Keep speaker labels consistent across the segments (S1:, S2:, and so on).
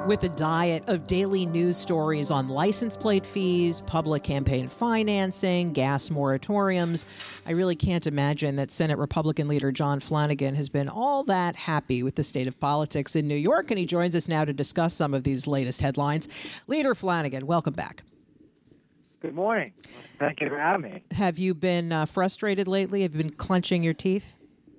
S1: With a diet of daily news stories on license plate fees, public campaign financing, gas moratoriums, I really can't imagine that Senate Republican leader John Flanagan has been all that happy with the state of politics in New York, and he joins us now to discuss some of these latest headlines. Leader Flanagan, welcome back.
S2: Good morning. Thank you for having me.
S1: Have you been frustrated lately? Have you been clenching your teeth?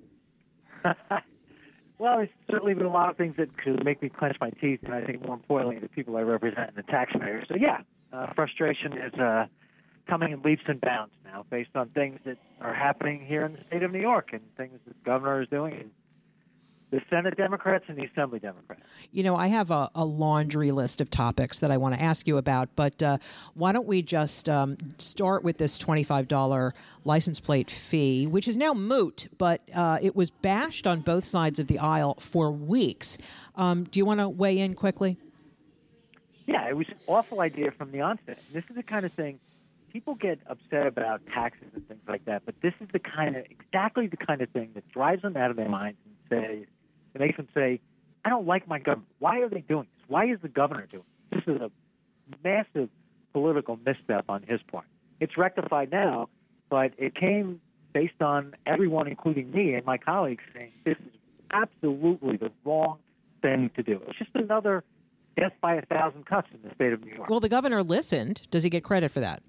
S2: Well, there's certainly been a lot of things that could make me clench my teeth, and I think more importantly, the people I represent and the taxpayers. So, yeah, frustration is coming in leaps and bounds now based on things that are happening here in the state of New York and things that the governor is doing, and the Senate Democrats and the Assembly Democrats.
S1: You know, I have a laundry list of topics that I want to ask you about, but why don't we just start with this $25 license plate fee, which is now moot, but it was bashed on both sides of the aisle for weeks. Do you want to weigh in quickly?
S2: Yeah, it was an awful idea from the onset. This is the kind of thing, people get upset about taxes and things like that, but this is exactly the kind of thing that drives them out of their minds and says, it makes them say, I don't like my government. Why are they doing this? Why is the governor doing this? This is a massive political misstep on his part. It's rectified now, but it came based on everyone, including me and my colleagues, saying this is absolutely the wrong thing to do. It's just another death by 1,000 cuts in the state of New York.
S1: Well, the governor listened. Does he get credit for that?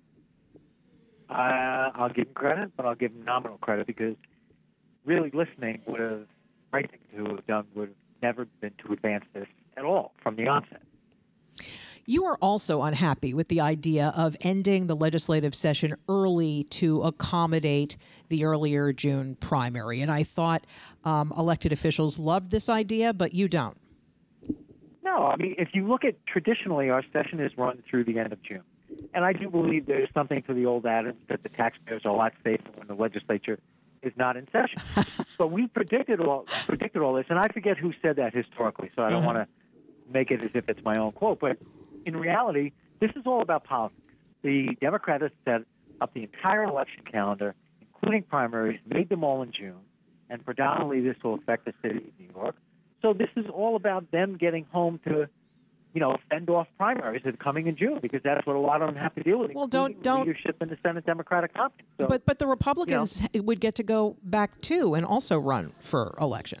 S2: I'll give him credit, but I'll give him nominal credit because really listening would have right thing to have done would have never been to advance this at all from the onset.
S1: You are also unhappy with the idea of ending the legislative session early to accommodate the earlier June primary. And I thought elected officials loved this idea, but you don't.
S2: No, I mean, if you look at traditionally, our session is run through the end of June. And I do believe there's something to the old adage that the taxpayers are a lot safer when the legislature is not in session. But we predicted all this, and I forget who said that historically, so I don't want to make it as if it's my own quote. But in reality, this is all about politics. The Democrats set up the entire election calendar, including primaries, made them all in June, and predominantly this will affect the city of New York. So this is all about them getting home to, fend off primaries that are coming in June, because that's what a lot of them have to deal with.
S1: Well, don't
S2: leadership in the Senate Democratic Conference. So,
S1: but the Republicans would get to go back too and also run for election.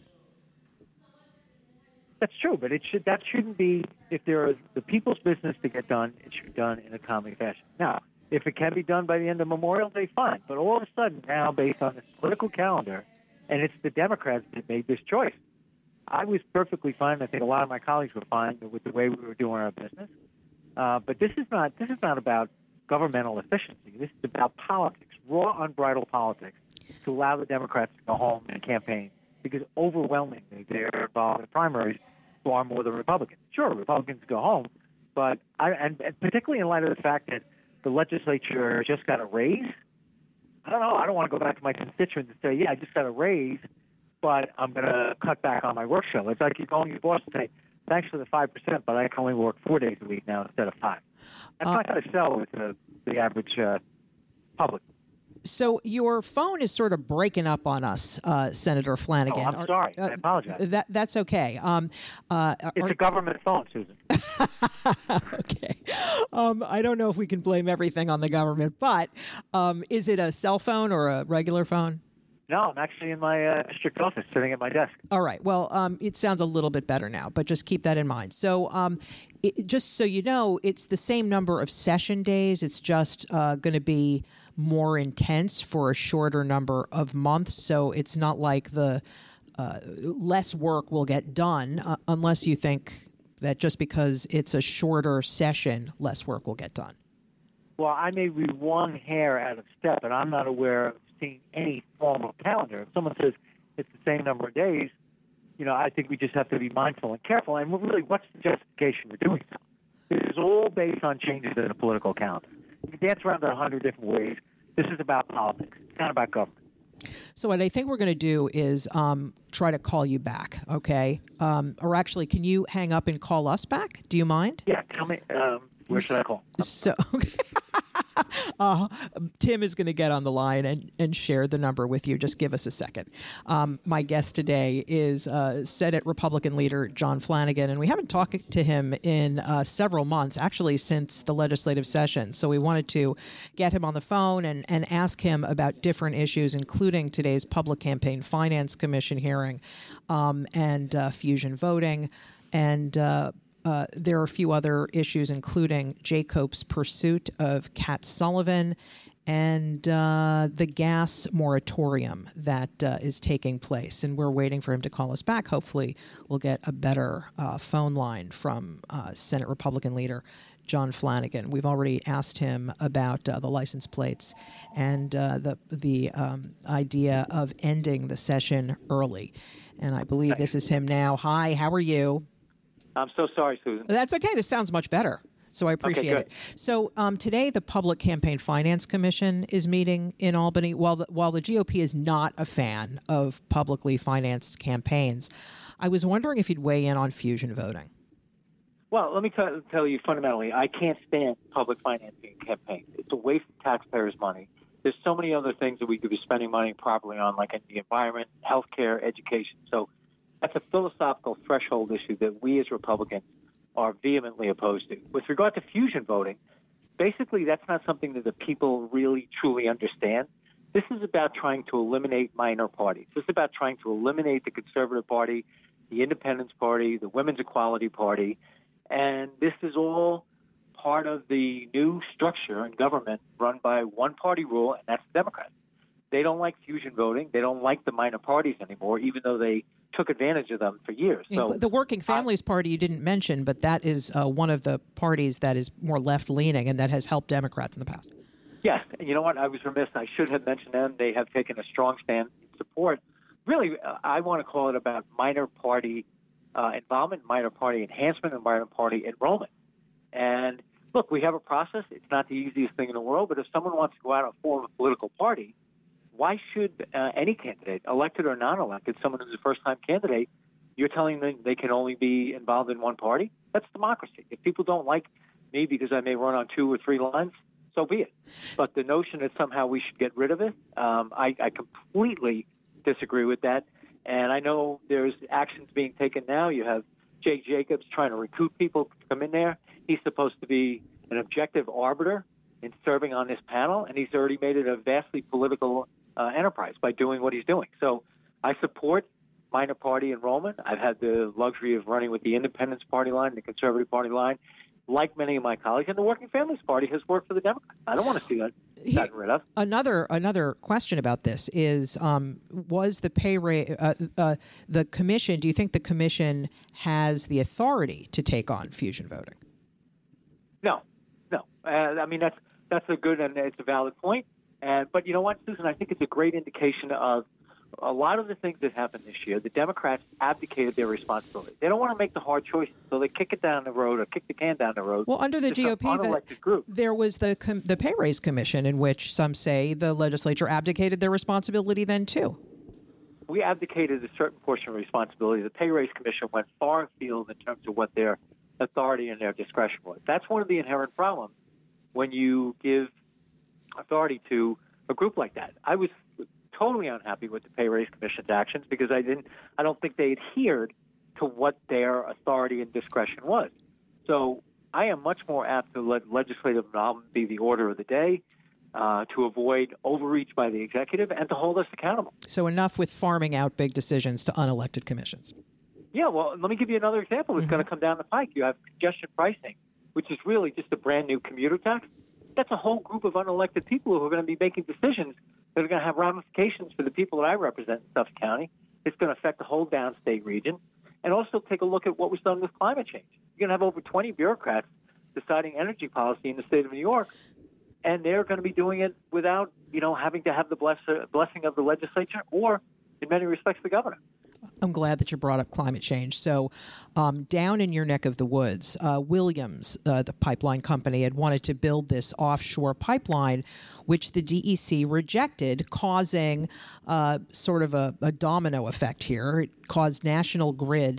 S2: That's true, but that shouldn't be, if there is the people's business to get done, it should be done in a timely fashion. Now, if it can be done by the end of Memorial Day, fine. But all of a sudden now, based on this political calendar, and it's the Democrats that made this choice. I was perfectly fine. I think a lot of my colleagues were fine with the way we were doing our business. But this is not about governmental efficiency. This is about politics, raw, unbridled politics, to allow the Democrats to go home and campaign, because overwhelmingly they're involved in primaries far more than Republicans. Sure, Republicans go home, but and particularly in light of the fact that the legislature just got a raise. I don't know. I don't want to go back to my constituents and say, yeah, I just got a raise, but I'm going to cut back on my work show. It's like you're going to your boss and say, thanks for the 5%, but I can only work 4 days a week now instead of 5. That's not going to sell with the average public.
S1: So your phone is sort of breaking up on us, Senator Flanagan.
S2: Oh, I'm sorry. I apologize.
S1: That's okay.
S2: It's a government phone, Susan.
S1: Okay. I don't know if we can blame everything on the government, but is it a cell phone or a regular phone?
S2: No, I'm actually in my district office, sitting at my desk.
S1: All right. Well, it sounds a little bit better now, but just keep that in mind. So just so you know, it's the same number of session days. It's just going to be more intense for a shorter number of months. So it's not like the less work will get done unless you think that just because it's a shorter session, less work will get done.
S2: Well, I may be one hair out of step, and I'm not aware of seeing any formal calendar. If someone says it's the same number of days, I think we just have to be mindful and careful. And really, what's the justification for doing so? This is all based on changes in the political calendar. You can dance around it 100 different ways. This is about politics. It's not about government.
S1: So what I think we're going to do is try to call you back, okay? Or actually, can you hang up and call us back? Do you mind?
S2: Yeah, tell me. Where should I call?
S1: So, okay. Tim is going to get on the line and share the number with you. Just give us a second. My guest today is Senate Republican leader John Flanagan, and we haven't talked to him in several months, actually since the legislative session. So we wanted to get him on the phone and ask him about different issues, including today's Public Campaign Finance Commission hearing and fusion voting. And there are a few other issues, including Jacob's pursuit of Kat Sullivan and the gas moratorium that is taking place. And we're waiting for him to call us back. Hopefully, we'll get a better phone line from Senate Republican leader John Flanagan. We've already asked him about the license plates and the idea of ending the session early. And I believe this is him now. Hi, how are you?
S2: I'm so sorry, Susan.
S1: That's okay. This sounds much better. So I appreciate it. So today, the Public Campaign Finance Commission is meeting in Albany. While the GOP is not a fan of publicly financed campaigns, I was wondering if you'd weigh in on fusion voting.
S2: Well, let me tell you fundamentally, I can't stand public financing campaigns. It's a waste of taxpayers' money. There's so many other things that we could be spending money properly on, like in the environment, healthcare, education. So that's a philosophical threshold issue that we as Republicans are vehemently opposed to. With regard to fusion voting, basically that's not something that the people really truly understand. This is about trying to eliminate minor parties. This is about trying to eliminate the Conservative Party, the Independence Party, the Women's Equality Party, and this is all part of the new structure in government run by one-party rule, and that's the Democrats. They don't like fusion voting. They don't like the minor parties anymore, even though they took advantage of them for years. So
S1: the Working Families Party you didn't mention, but that is one of the parties that is more left-leaning and that has helped Democrats in the past.
S2: Yes, and you know what? I was remiss. I should have mentioned them. They have taken a strong stand in support. Really, I want to call it about minor party involvement, minor party enhancement, and minor party enrollment. And look, we have a process. It's not the easiest thing in the world, but if someone wants to go out and form a political party, why should any candidate, elected or non-elected, someone who's a first-time candidate, you're telling them they can only be involved in one party? That's democracy. If people don't like me because I may run on 2 or 3 lines, so be it. But the notion that somehow we should get rid of it, I completely disagree with that. And I know there's actions being taken now. You have Jake Jacobs trying to recruit people to come in there. He's supposed to be an objective arbiter in serving on this panel, and he's already made it a vastly political enterprise by doing what he's doing. So I support minor party enrollment. I've had the luxury of running with the Independence Party line, the Conservative Party line, like many of my colleagues, and the Working Families Party has worked for the Democrats. I don't want to see that gotten rid of.
S1: Another question about this is, was the pay rate, the commission, do you think the commission has the authority to take on fusion voting?
S2: No. I mean, that's a good and it's a valid point. But you know what, Susan, I think it's a great indication of a lot of the things that happened this year. The Democrats abdicated their responsibility. They don't want to make the hard choices, so they kick it down the road or kick the can down the road.
S1: Well, under the GOP, there was the Pay Raise Commission, in which some say the legislature abdicated their responsibility then, too.
S2: We abdicated a certain portion of responsibility. The Pay Raise Commission went far afield in terms of what their authority and their discretion was. That's one of the inherent problems when you give authority to a group like that. I was totally unhappy with the Pay Raise Commission's actions because I don't think they adhered to what their authority and discretion was. So I am much more apt to let legislative involvement be the order of the day, to avoid overreach by the executive and to hold us accountable.
S1: So enough with farming out big decisions to unelected commissions.
S2: Yeah, well, let me give you another example that's going to come down the pike. You have congestion pricing, which is really just a brand new commuter tax. That's a whole group of unelected people who are going to be making decisions that are going to have ramifications for the people that I represent in Suffolk County. It's going to affect the whole downstate region. And also take a look at what was done with climate change. You're going to have over 20 bureaucrats deciding energy policy in the state of New York, and they're going to be doing it without, having to have the blessing of the legislature or, in many respects, the governor.
S1: I'm glad that you brought up climate change. So down in your neck of the woods, Williams, the pipeline company, had wanted to build this offshore pipeline, which the DEC rejected, causing sort of a domino effect here. It caused National Grid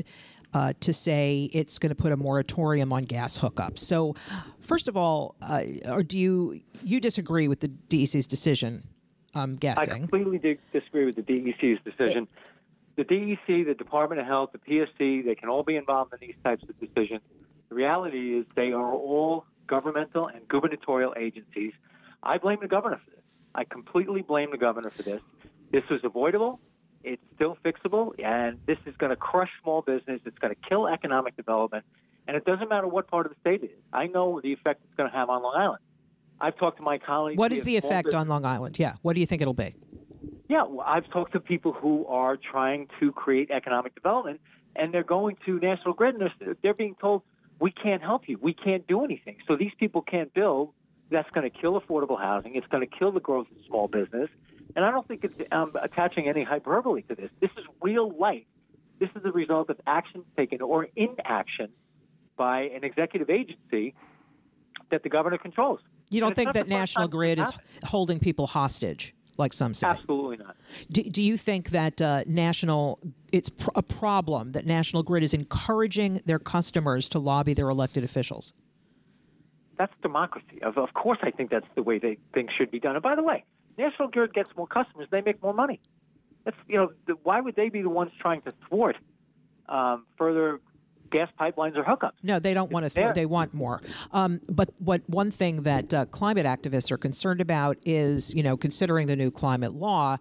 S1: to say it's going to put a moratorium on gas hookups. So, first of all, or do you disagree with the DEC's decision? I'm guessing.
S2: I completely disagree with the DEC's decision. The DEC, the Department of Health, the PSC, they can all be involved in these types of decisions. The reality is they are all governmental and gubernatorial agencies. I blame the governor for this. I completely blame the governor for this. This was avoidable. It's still fixable, and this is going to crush small business. It's going to kill economic development, and it doesn't matter what part of the state it is. I know the effect it's going to have on Long Island. I've talked to my colleagues.
S1: What is the effect on Long Island? Yeah. What do you think it'll be?
S2: Yeah, well, I've talked to people who are trying to create economic development, and they're going to National Grid, and they're being told, we can't help you. We can't do anything. So these people can't build. That's going to kill affordable housing. It's going to kill the growth of small business. And I don't think it's attaching any hyperbole to this. This is real life. This is the result of action taken or inaction by an executive agency that the governor controls.
S1: You don't think that National Grid is holding people hostage, like some say?
S2: Absolutely not.
S1: Do you think that it's a problem that National Grid is encouraging their customers to lobby their elected officials?
S2: That's democracy. Of course, I think that's the way things should be done. And by the way, National Grid gets more customers; they make more money. That's why would they be the ones trying to thwart further gas pipelines or hookups?
S1: No, they don't want to thwart. They want more. But one thing that climate activists are concerned about is, considering the new climate law,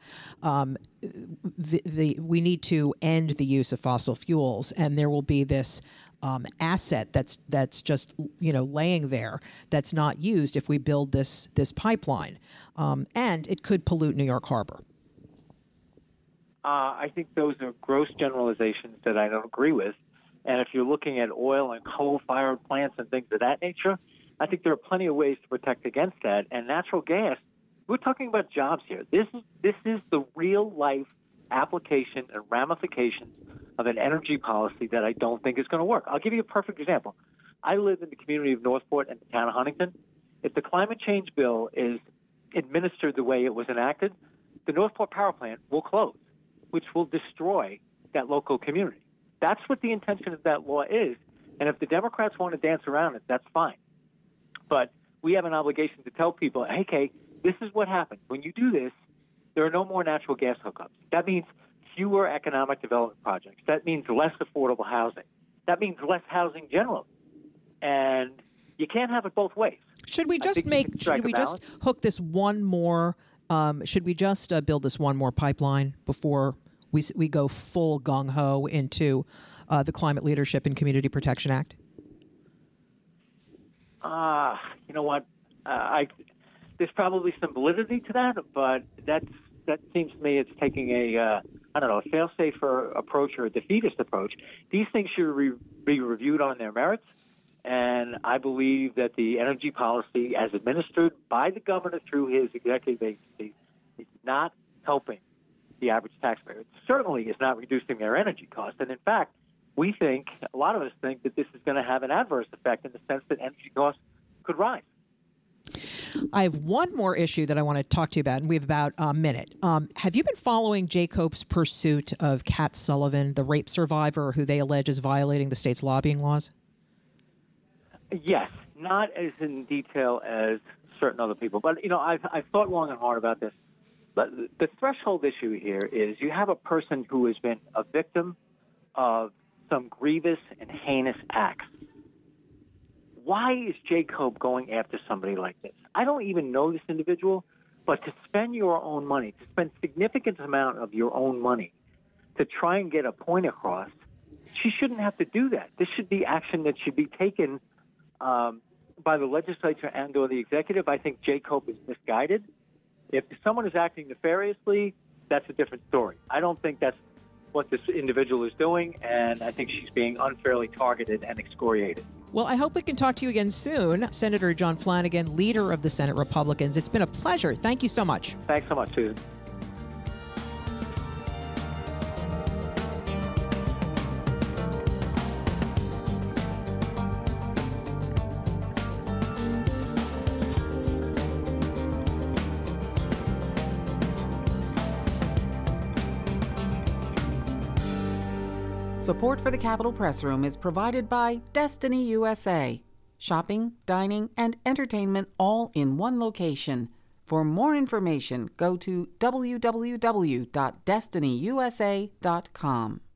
S1: we need to end the use of fossil fuels, and there will be this asset that's just laying there that's not used if we build this pipeline, and it could pollute New York Harbor.
S2: I think those are gross generalizations that I don't agree with. And if you're looking at oil and coal-fired plants and things of that nature, I think there are plenty of ways to protect against that. And natural gas, we're talking about jobs here. This is the real-life application and ramifications of an energy policy that I don't think is going to work. I'll give you a perfect example. I live in the community of Northport and the town of Huntington. If the climate change bill is administered the way it was enacted, the Northport power plant will close, which will destroy that local community. That's what the intention of that law is. And if the Democrats want to dance around it, that's fine. But we have an obligation to tell people, hey, Kay, this is what happens. When you do this, there are no more natural gas hookups. That means fewer economic development projects. That means less affordable housing. That means less housing generally. And you can't have it both ways.
S1: Should we just hook this one more, should we just build this one more pipeline before we go full gung-ho into the Climate Leadership and Community Protection Act?
S2: You know what? There's probably some validity to that, but that seems to me it's taking a fail-safe approach or a defeatist approach. These things should be reviewed on their merits, and I believe that the energy policy, as administered by the governor through his executive agency, is not helping the average taxpayer. It certainly is not reducing their energy costs. And in fact, a lot of us think that this is going to have an adverse effect in the sense that energy costs could rise.
S1: I have one more issue that I want to talk to you about, and we have about a minute. Have you been following Jacob's pursuit of Kat Sullivan, the rape survivor who they allege is violating the state's lobbying laws?
S2: Yes, not as in detail as certain other people. But, I've thought long and hard about this. But the threshold issue here is you have a person who has been a victim of some grievous and heinous acts. Why is Jacob going after somebody like this? I don't even know this individual, but to spend your own money, to spend significant amount of your own money to try and get a point across, she shouldn't have to do that. This should be action that should be taken by the legislature and or the executive. I think Jacob is misguided. If someone is acting nefariously, that's a different story. I don't think that's what this individual is doing, and I think she's being unfairly targeted and excoriated.
S1: Well, I hope we can talk to you again soon. Senator John Flanagan, leader of the Senate Republicans. It's been a pleasure. Thank you so much.
S2: Thanks so much, Susan.
S3: Support for the Capitol Press Room is provided by Destiny USA. Shopping, dining, and entertainment all in one location. For more information, go to www.destinyusa.com.